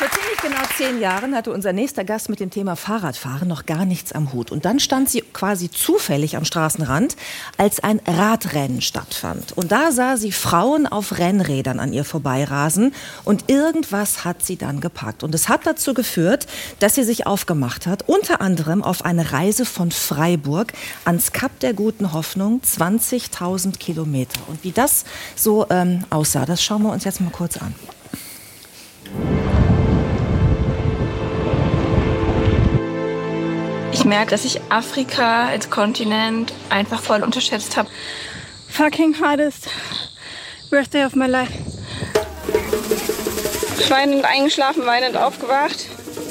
ziemlich genau 10 Jahren hatte unser nächster Gast mit dem Thema Fahrradfahren noch gar nichts am Hut. Und dann stand sie quasi zufällig am Straßenrand, als ein Radrennen stattfand. Und da sah sie Frauen auf Rennrädern an ihr vorbeirasen. Und irgendwas hat sie dann gepackt. Und es hat dazu geführt, dass sie sich aufgemacht hat, unter anderem auf eine Reise von Freiburg ans Kap der Guten Hoffnung, 20.000 Kilometer. Und wie das so aussah, das schauen wir uns jetzt mal kurz an. Ich merke, dass ich Afrika als Kontinent einfach voll unterschätzt habe. Fucking hardest birthday of my life. Weinend eingeschlafen, weinend aufgewacht.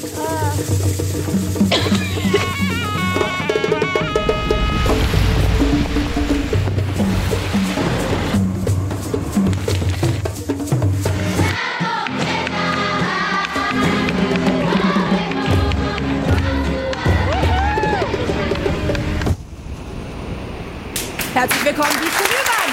Herzlich willkommen, Wiebke Lühmann.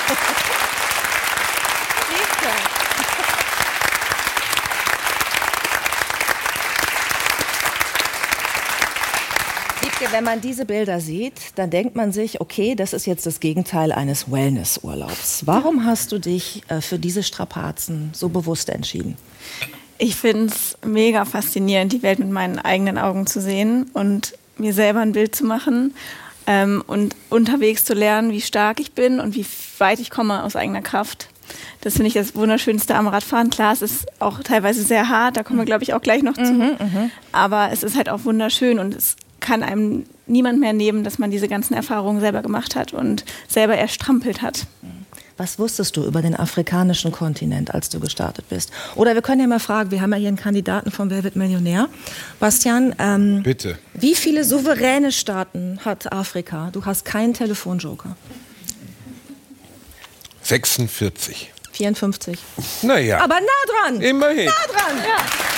Wiebke, wenn man diese Bilder sieht, dann denkt man sich, okay, das ist jetzt das Gegenteil eines Wellnessurlaubs. Warum hast du dich für diese Strapazen so bewusst entschieden? Ich finde es mega faszinierend, die Welt mit meinen eigenen Augen zu sehen und mir selber ein Bild zu machen. Und unterwegs zu lernen, wie stark ich bin und wie weit ich komme aus eigener Kraft. Das finde ich das Wunderschönste am Radfahren. Klar, es ist auch teilweise sehr hart, da kommen wir, glaube ich, auch gleich noch zu. Aber es ist halt auch wunderschön und es kann einem niemand mehr nehmen, dass man diese ganzen Erfahrungen selber gemacht hat und selber erstrampelt hat. Was wusstest du über den afrikanischen Kontinent, als du gestartet bist? Oder wir können ja mal fragen, wir haben ja hier einen Kandidaten von Wer wird Millionär. Bastian, bitte. Wie viele souveräne Staaten hat Afrika? Du hast keinen Telefonjoker. 46. 54. Naja. Aber nah dran. Immerhin. Nah dran. Ja.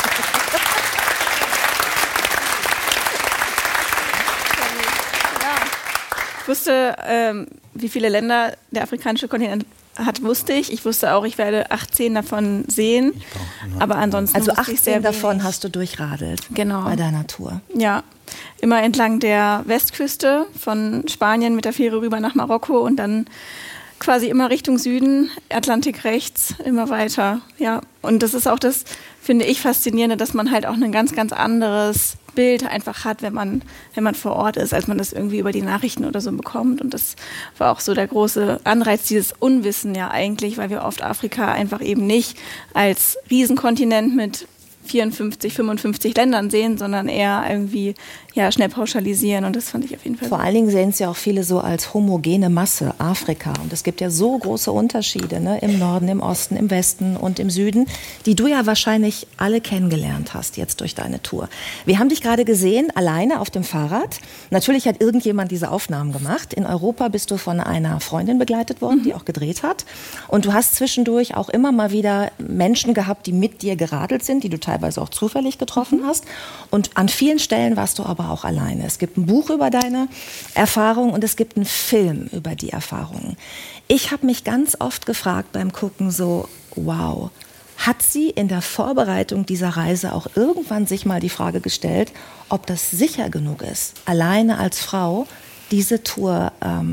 Ich wusste, wie viele Länder der afrikanische Kontinent hat, wusste ich. Ich wusste auch, ich werde 18 davon sehen. Aber ansonsten also wusste ich 18 sehr davon wenig. hast du durchradelt. Genau. Bei deiner Tour. Ja, immer entlang der Westküste von Spanien mit der Fähre rüber nach Marokko und dann quasi immer Richtung Süden, Atlantik rechts, immer weiter. Ja, und das ist auch das, finde ich, Faszinierende, dass man halt auch ein ganz, ganz anderes Bild einfach hat, wenn man vor Ort ist, als man das irgendwie über die Nachrichten oder so bekommt. Und das war auch so der große Anreiz, dieses Unwissen ja eigentlich, weil wir oft Afrika einfach eben nicht als Riesenkontinent mit 54, 55 Ländern sehen, sondern eher irgendwie schnell pauschalisieren und das fand ich auf jeden Fall. Vor allen Dingen sehen es ja auch viele so als homogene Masse, Afrika. Und es gibt ja so große Unterschiede, ne? Im Norden, im Osten, im Westen und im Süden, die du ja wahrscheinlich alle kennengelernt hast jetzt durch deine Tour. Wir haben dich gerade gesehen, alleine auf dem Fahrrad. Natürlich hat irgendjemand diese Aufnahmen gemacht. In Europa bist du von einer Freundin begleitet worden, die auch gedreht hat. Und du hast zwischendurch auch immer mal wieder Menschen gehabt, die mit dir geradelt sind, die du teilweise auch zufällig getroffen hast. Und an vielen Stellen warst du aber auch alleine. Es gibt ein Buch über deine Erfahrungen und es gibt einen Film über die Erfahrungen. Ich habe mich ganz oft gefragt beim Gucken so, wow, hat sie in der Vorbereitung dieser Reise auch irgendwann sich mal die Frage gestellt, ob das sicher genug ist, alleine als Frau diese Tour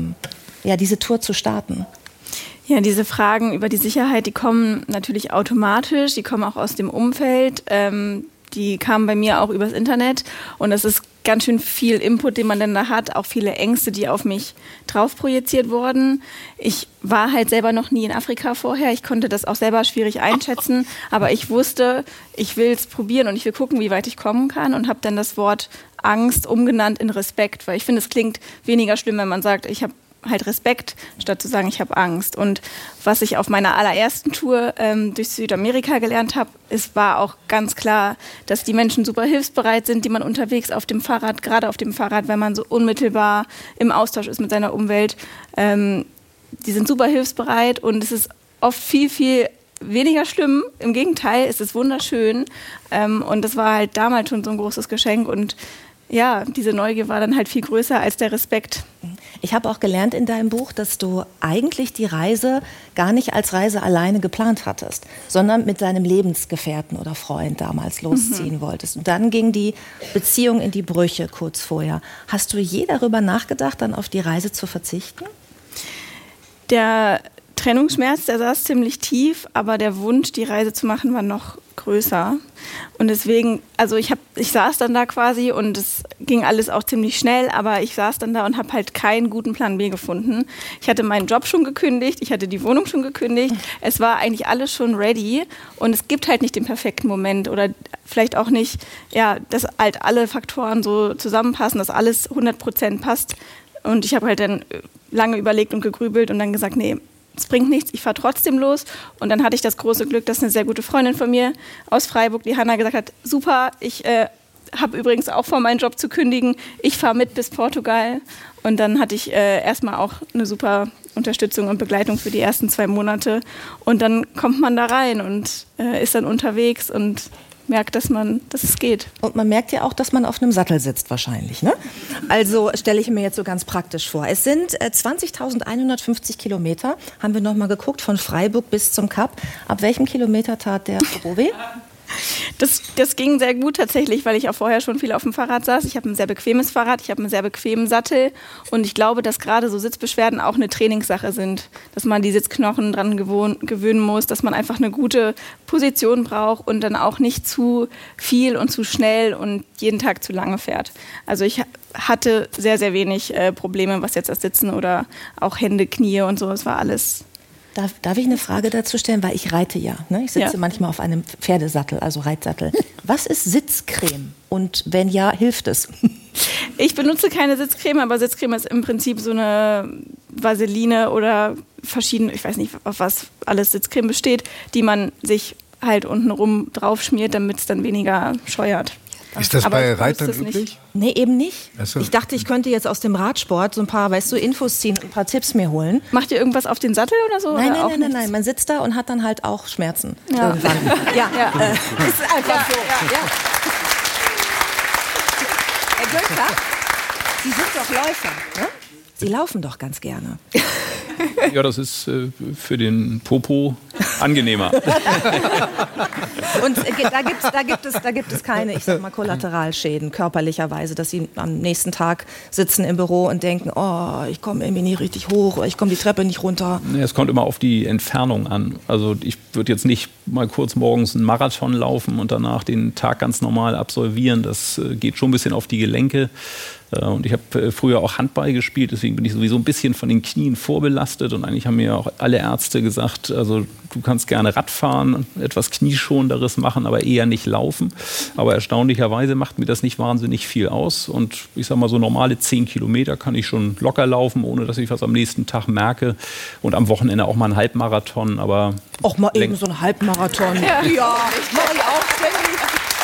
zu starten? Ja, diese Fragen über die Sicherheit, die kommen natürlich automatisch, die kommen auch aus dem Umfeld, die kamen bei mir auch übers Internet und es ist ganz schön viel Input, den man dann da hat, auch viele Ängste, die auf mich drauf projiziert wurden. Ich war halt selber noch nie in Afrika vorher, ich konnte das auch selber schwierig einschätzen, aber ich wusste, ich will es probieren und ich will gucken, wie weit ich kommen kann und habe dann das Wort Angst umgenannt in Respekt, weil ich finde, es klingt weniger schlimm, wenn man sagt, ich habe halt Respekt, statt zu sagen, ich habe Angst. Und was ich auf meiner allerersten Tour durch Südamerika gelernt habe, war auch ganz klar, dass die Menschen super hilfsbereit sind, die man unterwegs auf dem Fahrrad, gerade auf dem Fahrrad, wenn man so unmittelbar im Austausch ist mit seiner Umwelt, die sind super hilfsbereit und es ist oft viel, viel weniger schlimm. Im Gegenteil, es ist wunderschön und das war halt damals schon so ein großes Geschenk und ja, diese Neugier war dann halt viel größer als der Respekt. Ich habe auch gelernt in deinem Buch, dass du eigentlich die Reise gar nicht als Reise alleine geplant hattest, sondern mit deinem Lebensgefährten oder Freund damals losziehen wolltest. Und dann ging die Beziehung in die Brüche kurz vorher. Hast du je darüber nachgedacht, dann auf die Reise zu verzichten? Der Trennungsschmerz, der saß ziemlich tief, aber der Wunsch, die Reise zu machen, war noch größer. Und deswegen, also ich saß dann da quasi und es ging alles auch ziemlich schnell, aber ich saß dann da und habe halt keinen guten Plan B gefunden. Ich hatte meinen Job schon gekündigt, ich hatte die Wohnung schon gekündigt, es war eigentlich alles schon ready und es gibt halt nicht den perfekten Moment oder vielleicht auch nicht, ja, dass halt alle Faktoren so zusammenpassen, dass alles 100% passt. Und ich habe halt dann lange überlegt und gegrübelt und dann gesagt, nee, es bringt nichts, ich fahre trotzdem los. Und dann hatte ich das große Glück, dass eine sehr gute Freundin von mir aus Freiburg, die Hanna, gesagt hat, super, ich habe übrigens auch vor, meinen Job zu kündigen, ich fahre mit bis Portugal. Und dann hatte ich erstmal auch eine super Unterstützung und Begleitung für die ersten 2 Monate. Und dann kommt man da rein und ist dann unterwegs und merkt, dass es geht. Und man merkt ja auch, dass man auf einem Sattel sitzt wahrscheinlich, ne? Also stelle ich mir jetzt so ganz praktisch vor. Es sind 20.150 Kilometer, haben wir noch mal geguckt, von Freiburg bis zum Kap. Ab welchem Kilometer tat der Büro weh? Das ging sehr gut tatsächlich, weil ich auch vorher schon viel auf dem Fahrrad saß. Ich habe ein sehr bequemes Fahrrad, ich habe einen sehr bequemen Sattel und ich glaube, dass gerade so Sitzbeschwerden auch eine Trainingssache sind, dass man die Sitzknochen dran gewöhnen muss, dass man einfach eine gute Position braucht und dann auch nicht zu viel und zu schnell und jeden Tag zu lange fährt. Also ich hatte sehr, sehr wenig Probleme, was jetzt das Sitzen oder auch Hände, Knie und so, es war alles. Darf ich eine Frage dazu stellen, weil ich reite ja, ne? Ich sitze manchmal auf einem Pferdesattel, also Reitsattel. Was ist Sitzcreme und wenn ja, hilft es? Ich benutze keine Sitzcreme, aber Sitzcreme ist im Prinzip so eine Vaseline oder verschiedene, ich weiß nicht, auf was alles Sitzcreme besteht, die man sich halt untenrum drauf schmiert, damit es dann weniger scheuert. Ist das bei Reitern üblich? Nee, eben nicht. So. Ich dachte, ich könnte jetzt aus dem Radsport so ein paar, Infos ziehen und ein paar Tipps mir holen. Macht ihr irgendwas auf den Sattel oder so? Nein. Man sitzt da und hat dann halt auch Schmerzen irgendwann. Ja. Ist einfach so. Ja. Herr Gönkler, Sie sind doch Läufer, ne? Sie laufen doch ganz gerne. Ja, das ist für den Popo angenehmer. Und da gibt es keine, ich sag mal, Kollateralschäden körperlicherweise, dass Sie am nächsten Tag sitzen im Büro und denken, oh, ich komme irgendwie nie richtig hoch oder ich komme die Treppe nicht runter. Es kommt immer auf die Entfernung an. Also ich würde jetzt nicht mal kurz morgens einen Marathon laufen und danach den Tag ganz normal absolvieren. Das geht schon ein bisschen auf die Gelenke. Und ich habe früher auch Handball gespielt, deswegen bin ich sowieso ein bisschen von den Knien vorbelastet. Und eigentlich haben mir auch alle Ärzte gesagt, also du kannst gerne Radfahren, etwas Knieschonenderes machen, aber eher nicht laufen. Aber erstaunlicherweise macht mir das nicht wahnsinnig viel aus. Und ich sage mal, so normale 10 Kilometer kann ich schon locker laufen, ohne dass ich was am nächsten Tag merke. Und am Wochenende auch mal einen Halbmarathon. Aber auch mal eben so einen Halbmarathon. Ja, mach ich auch ständig.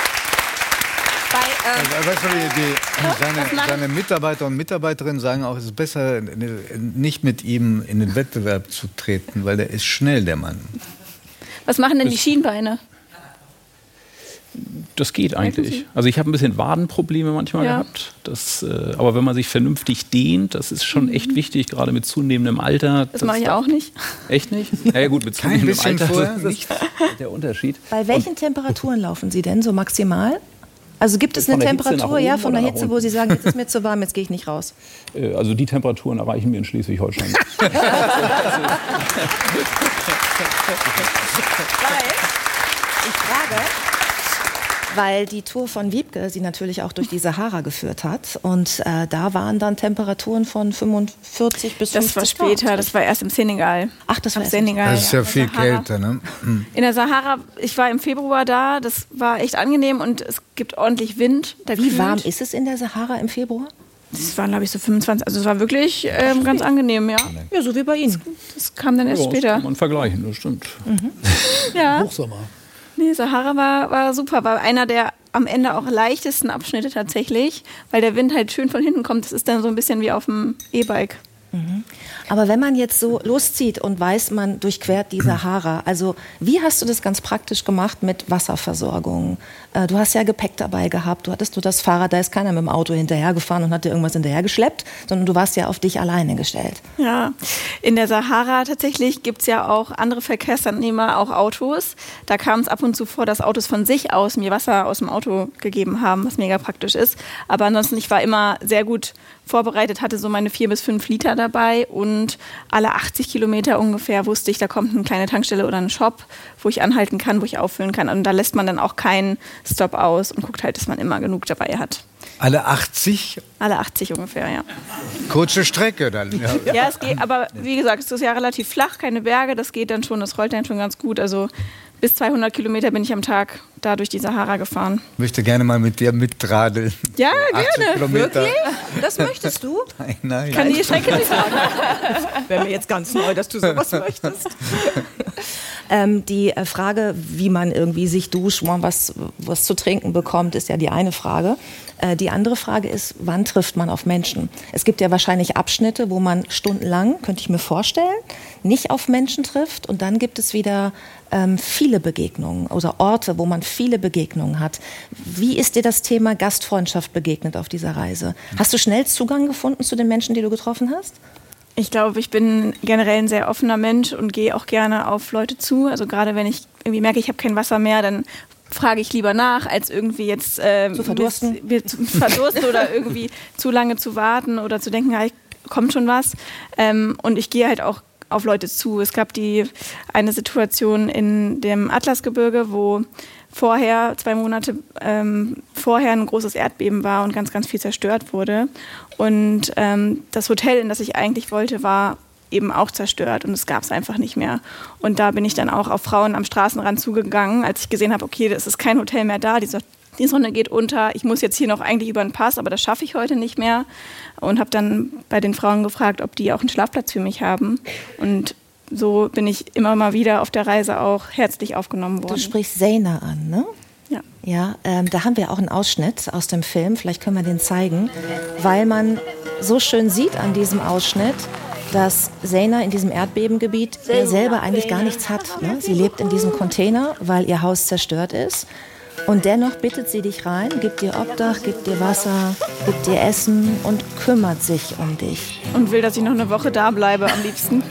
Seine Mitarbeiter und Mitarbeiterinnen sagen auch, es ist besser, nicht mit ihm in den Wettbewerb zu treten, weil der ist schnell, der Mann. Was machen denn die Schienbeine? Das geht eigentlich. Also ich habe ein bisschen Wadenprobleme manchmal gehabt. Aber wenn man sich vernünftig dehnt, das ist schon echt wichtig, gerade mit zunehmendem Alter. Das mache ich auch nicht. Echt nicht? Ja gut, mit zunehmendem Alter das ist der Unterschied. Bei welchen Temperaturen laufen Sie denn so maximal? Also gibt es eine Temperatur, von der Hitze, wo Sie sagen, jetzt ist mir zu warm, jetzt gehe ich nicht raus? Also die Temperaturen erreichen wir in Schleswig-Holstein nicht. Ich frage, weil die Tour von Wiebke sie natürlich auch durch die Sahara geführt hat. Und da waren dann Temperaturen von 45 bis 50 Das war später, Grad. Das war erst im Senegal. Ach, das war Senegal. Das ist ja viel kälter, ne? In der Sahara, ich war im Februar da, das war echt angenehm und es gibt ordentlich Wind. Wie warm ist es in der Sahara im Februar? Das waren, glaube ich, so 25. Also es war wirklich ganz angenehm, ja. Ja, so wie bei Ihnen. Das kam dann erst später. Das kann man vergleichen, das stimmt. Ja. Hochsommer. Nee, Sahara war super. War einer der am Ende auch leichtesten Abschnitte tatsächlich, weil der Wind halt schön von hinten kommt. Das ist dann so ein bisschen wie auf dem E-Bike. Aber wenn man jetzt so loszieht und weiß, man durchquert die Sahara, also wie hast du das ganz praktisch gemacht mit Wasserversorgung? Du hast ja Gepäck dabei gehabt, du hattest nur das Fahrrad, da ist keiner mit dem Auto hinterhergefahren und hat dir irgendwas hinterhergeschleppt, sondern du warst ja auf dich alleine gestellt. Ja, in der Sahara tatsächlich gibt es ja auch andere Verkehrsteilnehmer, auch Autos. Da kam es ab und zu vor, dass Autos von sich aus mir Wasser aus dem Auto gegeben haben, was mega praktisch ist. Aber ansonsten, ich war immer sehr gut vorbereitet, hatte so meine 4 bis 5 Liter dabei und alle 80 Kilometer ungefähr wusste ich, da kommt eine kleine Tankstelle oder ein Shop, wo ich anhalten kann, wo ich auffüllen kann. Und da lässt man dann auch keinen Stop aus und guckt halt, dass man immer genug dabei hat. Alle 80? Alle 80 ungefähr, ja. Kurze Strecke dann. Ja, es geht, aber wie gesagt, es ist ja relativ flach, keine Berge, das geht dann schon, das rollt dann schon ganz gut. Also bis 200 Kilometer bin ich am Tag da durch die Sahara gefahren. Ich möchte gerne mal mit dir mitradeln. Ja, gerne. Kilometer. Wirklich? Das möchtest du? Nein. Kann die Strecke nicht sagen. Wäre mir jetzt ganz neu, dass du sowas möchtest. Die Frage, wie man irgendwie sich duscht, wo man was zu trinken bekommt, ist ja die eine Frage. Die andere Frage ist, wann trifft man auf Menschen? Es gibt ja wahrscheinlich Abschnitte, wo man stundenlang, könnte ich mir vorstellen, nicht auf Menschen trifft. Und dann gibt es wieder viele Begegnungen oder Orte, wo man viele Begegnungen hat. Wie ist dir das Thema Gastfreundschaft begegnet auf dieser Reise? Hast du schnell Zugang gefunden zu den Menschen, die du getroffen hast? Ich glaube, ich bin generell ein sehr offener Mensch und gehe auch gerne auf Leute zu. Also gerade wenn ich irgendwie merke, ich habe kein Wasser mehr, dann frage ich lieber nach, als irgendwie jetzt zu verdursten oder irgendwie zu lange zu warten oder zu denken, ja, kommt schon was. Und ich gehe halt auch auf Leute zu. Es gab eine Situation in dem Atlasgebirge, wo 2 Monate vorher ein großes Erdbeben war und ganz, ganz viel zerstört wurde. Und das Hotel, in das ich eigentlich wollte, war eben auch zerstört und es gab es einfach nicht mehr. Und da bin ich dann auch auf Frauen am Straßenrand zugegangen, als ich gesehen habe, okay, es ist kein Hotel mehr da, die Sonne geht unter, ich muss jetzt hier noch eigentlich über den Pass, aber das schaffe ich heute nicht mehr. Und habe dann bei den Frauen gefragt, ob die auch einen Schlafplatz für mich haben. Und so bin ich immer mal wieder auf der Reise auch herzlich aufgenommen worden. Du sprichst Zeina an, ne? Ja. Ja, da haben wir auch einen Ausschnitt aus dem Film, vielleicht können wir den zeigen, weil man so schön sieht an diesem Ausschnitt, dass Zeina in diesem Erdbebengebiet selber eigentlich gar nichts hat. Ne? Sie lebt in diesem Container, weil ihr Haus zerstört ist. Und dennoch bittet sie dich rein, gibt dir Obdach, gibt dir Wasser, gibt dir Essen und kümmert sich um dich. Und will, dass ich noch eine Woche da bleibe am liebsten.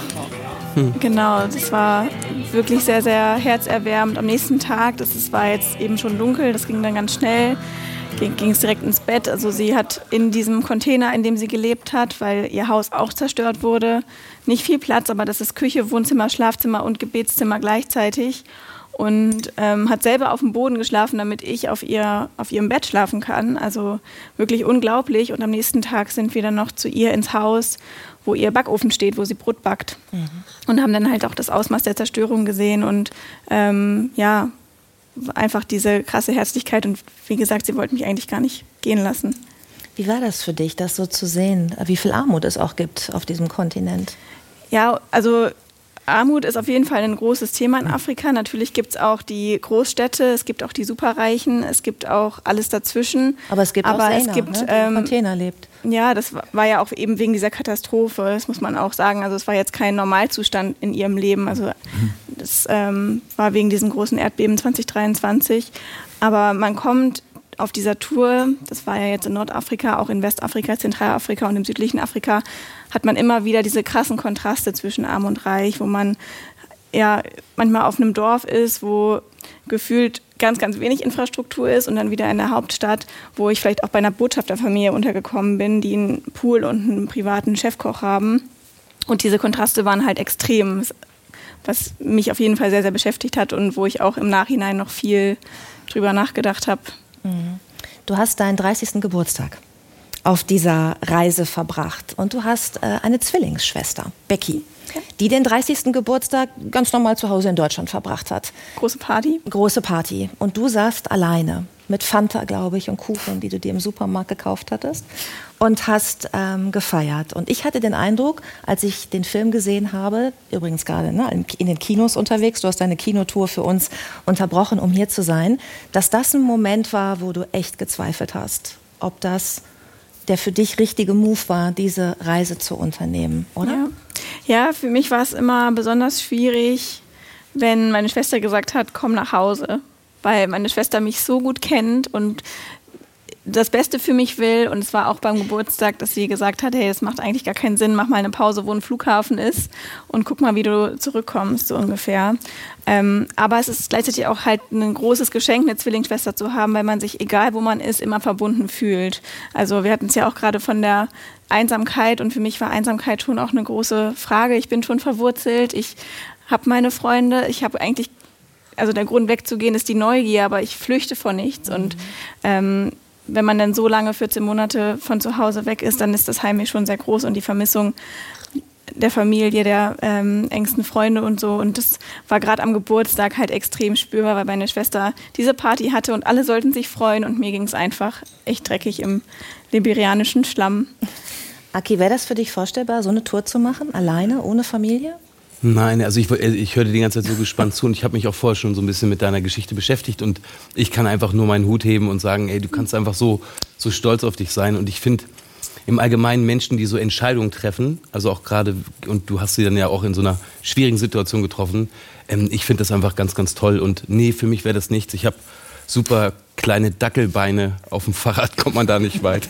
Genau, das war wirklich sehr, sehr herzerwärmend. Am nächsten Tag, war jetzt eben schon dunkel, das ging dann ganz schnell, ging es direkt ins Bett. Also sie hat in diesem Container, in dem sie gelebt hat, weil ihr Haus auch zerstört wurde, nicht viel Platz, aber das ist Küche, Wohnzimmer, Schlafzimmer und Gebetszimmer gleichzeitig. Und hat selber auf dem Boden geschlafen, damit ich auf ihrem Bett schlafen kann. Also wirklich unglaublich. Und am nächsten Tag sind wir dann noch zu ihr ins Haus, wo ihr Backofen steht, wo sie Brot backt. Mhm. Und haben dann halt auch das Ausmaß der Zerstörung gesehen und einfach diese krasse Herzlichkeit. Und wie gesagt, sie wollte mich eigentlich gar nicht gehen lassen. Wie war das für dich, das so zu sehen, wie viel Armut es auch gibt auf diesem Kontinent? Ja, also Armut ist auf jeden Fall ein großes Thema in Afrika. Natürlich gibt es auch die Großstädte, es gibt auch die Superreichen, es gibt auch alles dazwischen. Aber es gibt auch Zeina, die im Container lebt. Ja, das war ja auch eben wegen dieser Katastrophe, das muss man auch sagen. Also es war jetzt kein Normalzustand in ihrem Leben. Also das war wegen diesem großen Erdbeben 2023. Aber man kommt auf dieser Tour, das war ja jetzt in Nordafrika, auch in Westafrika, Zentralafrika und im südlichen Afrika, hat man immer wieder diese krassen Kontraste zwischen Arm und Reich, wo man ja manchmal auf einem Dorf ist, wo gefühlt ganz, ganz wenig Infrastruktur ist und dann wieder in der Hauptstadt, wo ich vielleicht auch bei einer Botschafterfamilie untergekommen bin, die einen Pool und einen privaten Chefkoch haben. Und diese Kontraste waren halt extrem, was mich auf jeden Fall sehr, sehr beschäftigt hat und wo ich auch im Nachhinein noch viel drüber nachgedacht habe. Du hast deinen 30. Geburtstag auf dieser Reise verbracht und du hast eine Zwillingsschwester, Becky, die den 30. Geburtstag ganz normal zu Hause in Deutschland verbracht hat. Große Party. Große Party. Und du saßt alleine mit Fanta, glaube ich, und Kuchen, die du dir im Supermarkt gekauft hattest und hast gefeiert. Und ich hatte den Eindruck, als ich den Film gesehen habe, übrigens gerade in den Kinos unterwegs, du hast deine Kinotour für uns unterbrochen, um hier zu sein, dass das ein Moment war, wo du echt gezweifelt hast, ob das der für dich richtige Move war, diese Reise zu unternehmen, oder? Ja, für mich war es immer besonders schwierig, wenn meine Schwester gesagt hat, komm nach Hause, weil meine Schwester mich so gut kennt und das Beste für mich will. Und es war auch beim Geburtstag, dass sie gesagt hat, hey, das macht eigentlich gar keinen Sinn, mach mal eine Pause, wo ein Flughafen ist und guck mal, wie du zurückkommst, so ungefähr. Aber es ist gleichzeitig auch halt ein großes Geschenk, eine Zwillingsschwester zu haben, weil man sich, egal wo man ist, immer verbunden fühlt. Also wir hatten es ja auch gerade von der Einsamkeit und für mich war Einsamkeit schon auch eine große Frage. Ich bin schon verwurzelt, ich habe meine Freunde, ich habe eigentlich, also der Grund wegzugehen ist die Neugier, aber ich flüchte vor nichts und wenn man dann so lange 14 Monate von zu Hause weg ist, dann ist das Heimweh schon sehr groß und die Vermissung der Familie, der engsten Freunde und so. Und das war gerade am Geburtstag halt extrem spürbar, weil meine Schwester diese Party hatte und alle sollten sich freuen und mir ging es einfach echt dreckig im liberianischen Schlamm. Aki, wäre das für dich vorstellbar, so eine Tour zu machen, alleine, ohne Familie? Nein, also ich hörte die ganze Zeit so gespannt zu und ich habe mich auch vorher schon so ein bisschen mit deiner Geschichte beschäftigt und ich kann einfach nur meinen Hut heben und sagen, ey, du kannst einfach so stolz auf dich sein und ich finde im Allgemeinen Menschen, die so Entscheidungen treffen, also auch gerade, und du hast sie dann ja auch in so einer schwierigen Situation getroffen, ich finde das einfach ganz, ganz toll und nee, für mich wäre das nichts. Ich habe super kleine Dackelbeine, auf dem Fahrrad kommt man da nicht weit.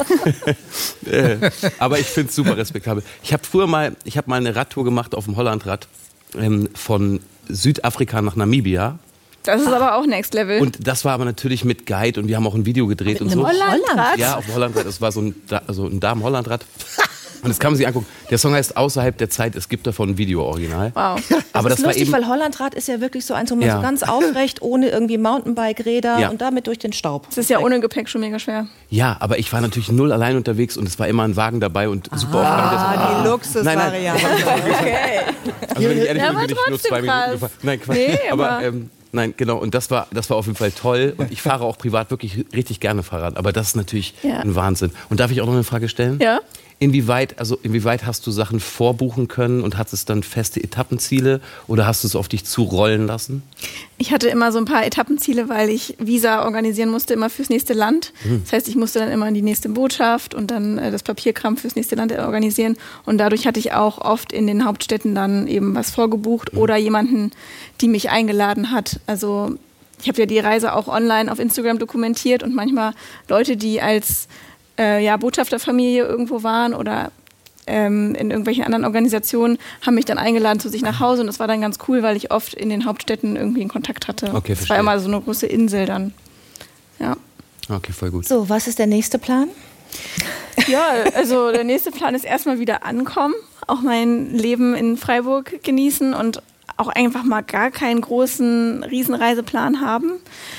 Aber ich finde es super respektabel. Ich habe mal eine Radtour gemacht auf dem Hollandrad von Südafrika nach Namibia. Das ist aber auch Next Level. Und das war aber natürlich mit Guide und wir haben auch ein Video gedreht und so. Hollandrad? Ja, auf dem Hollandrad. Das war so ein Damen-Hollandrad. Und das kann man sich angucken. Der Song heißt Außerhalb der Zeit. Es gibt davon ein Video-Original. Wow. Aber das ist war lustig, eben, weil Hollandrad ist ja wirklich so eins, wo man so ganz aufrecht, ohne irgendwie Mountainbike-Räder und damit durch den Staub. Das ist ja ohne Gepäck schon mega schwer. Ja, aber ich war natürlich null allein unterwegs und es war immer ein Wagen dabei und super aufgegangen. Die Luxusvariante. Okay. Also wenn ich ehrlich Ja, bin, aber bin ich nur 2 Minuten gefahren. Nein, Quatsch. Nee, aber nein, genau. Und das war auf jeden Fall toll. Und ich fahre auch privat wirklich richtig gerne Fahrrad. Aber das ist natürlich ein Wahnsinn. Und darf ich auch noch eine Frage stellen? Ja. Inwieweit hast du Sachen vorbuchen können und hattest es dann feste Etappenziele oder hast du es auf dich zurollen lassen? Ich hatte immer so ein paar Etappenziele, weil ich Visa organisieren musste, immer fürs nächste Land. Das heißt, ich musste dann immer in die nächste Botschaft und dann das Papierkram fürs nächste Land organisieren. Und dadurch hatte ich auch oft in den Hauptstädten dann eben was vorgebucht oder jemanden, die mich eingeladen hat. Also ich habe ja die Reise auch online auf Instagram dokumentiert und manchmal Leute, die als Botschafterfamilie irgendwo waren oder in irgendwelchen anderen Organisationen, haben mich dann eingeladen zu sich nach Hause und das war dann ganz cool, weil ich oft in den Hauptstädten irgendwie einen Kontakt hatte. Okay, das war immer so eine große Insel dann. Ja. Okay, voll gut. So, was ist der nächste Plan? Ja, also der nächste Plan ist erstmal wieder ankommen, auch mein Leben in Freiburg genießen und auch einfach mal gar keinen großen Riesenreiseplan haben.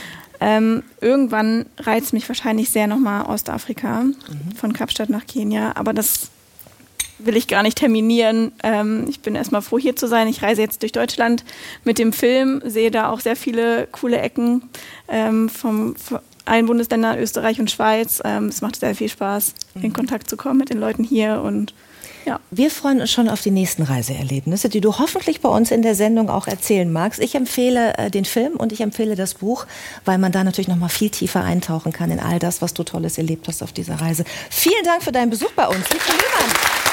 Irgendwann reizt mich wahrscheinlich sehr nochmal Ostafrika, von Kapstadt nach Kenia, aber das will ich gar nicht terminieren. Ich bin erstmal froh, hier zu sein. Ich reise jetzt durch Deutschland mit dem Film, sehe da auch sehr viele coole Ecken von allen Bundesländern, Österreich und Schweiz. Es macht sehr viel Spaß, in Kontakt zu kommen mit den Leuten hier und ja. Wir freuen uns schon auf die nächsten Reiseerlebnisse, die du hoffentlich bei uns in der Sendung auch erzählen magst. Ich empfehle den Film und ich empfehle das Buch, weil man da natürlich noch mal viel tiefer eintauchen kann in all das, was du Tolles erlebt hast auf dieser Reise. Vielen Dank für deinen Besuch bei uns. Wiebke Lehmann.